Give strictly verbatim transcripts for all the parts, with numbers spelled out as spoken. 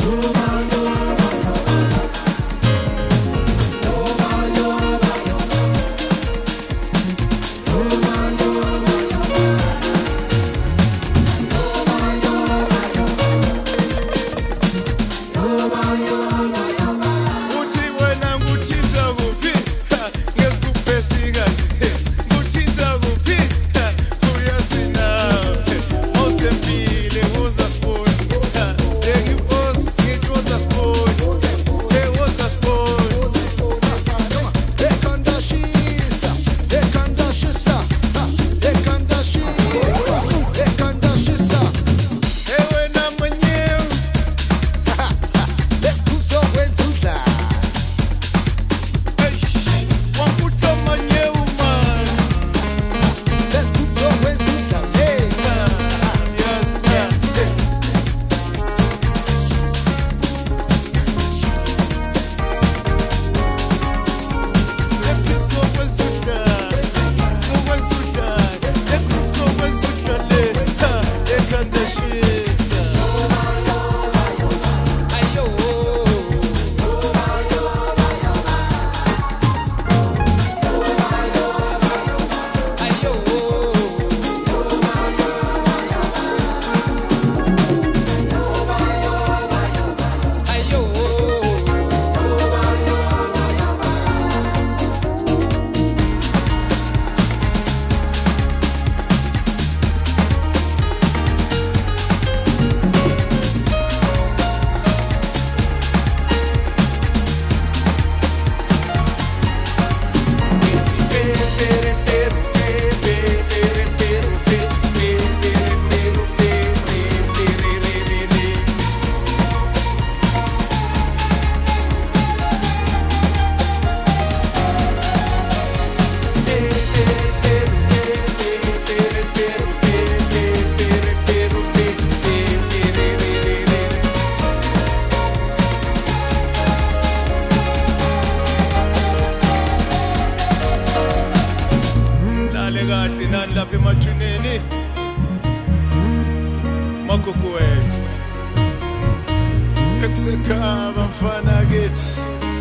Ekuseka mfana kithi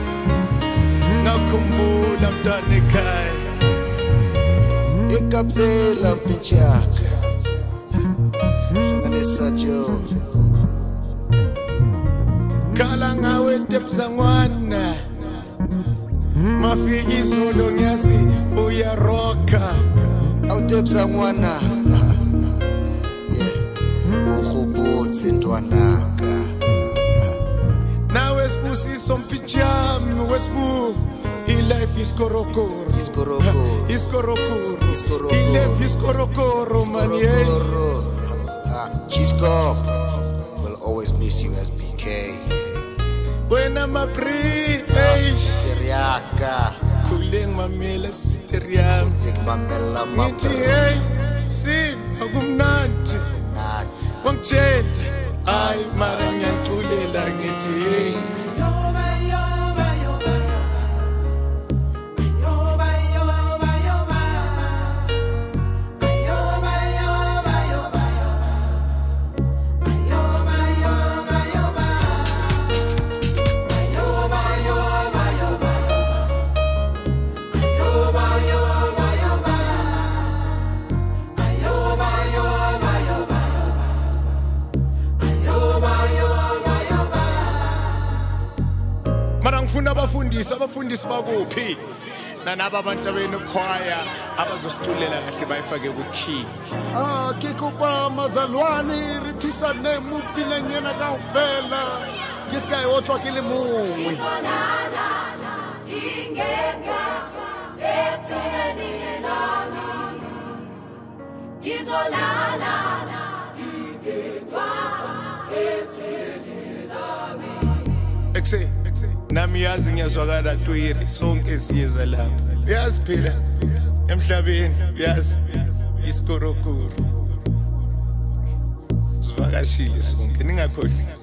ngakhumbula mntana ekhaya ekabzela mpinchaka hlanganisa jo khala ngawe tepsangwana mafiki izolo ngiyazi uyaroka awutepsangwana yeah kukhubutsi ntwanaka nawe sibusiso mfichami wesibu life is korokoro is korokoro is korokoro is korokoro life is korokoro man yeah Chisco will always miss you as B K when I'm a pre hey sister yaka kuleng mamela sister yam take mamela mithi hey si akumnandi nathi wangitshela ay mara ngiyaculela ngithi hey ngifuna abafundisi abafundisi bakuphi nanaba abantu abenokhwaya abazosiculela kahle bayifake ku key ah kikupa mazalwani rithusane mupile ngena kaofela yiska yotlwa ke le mongwe ingeka ethelelana izolala igedwa ethelelana ekse nami yazi ngiyazwakala twiri sonke siyeza lapha yazi phela emhlabeni yazi isikorokoro sivakashile sonke ningakhohlwa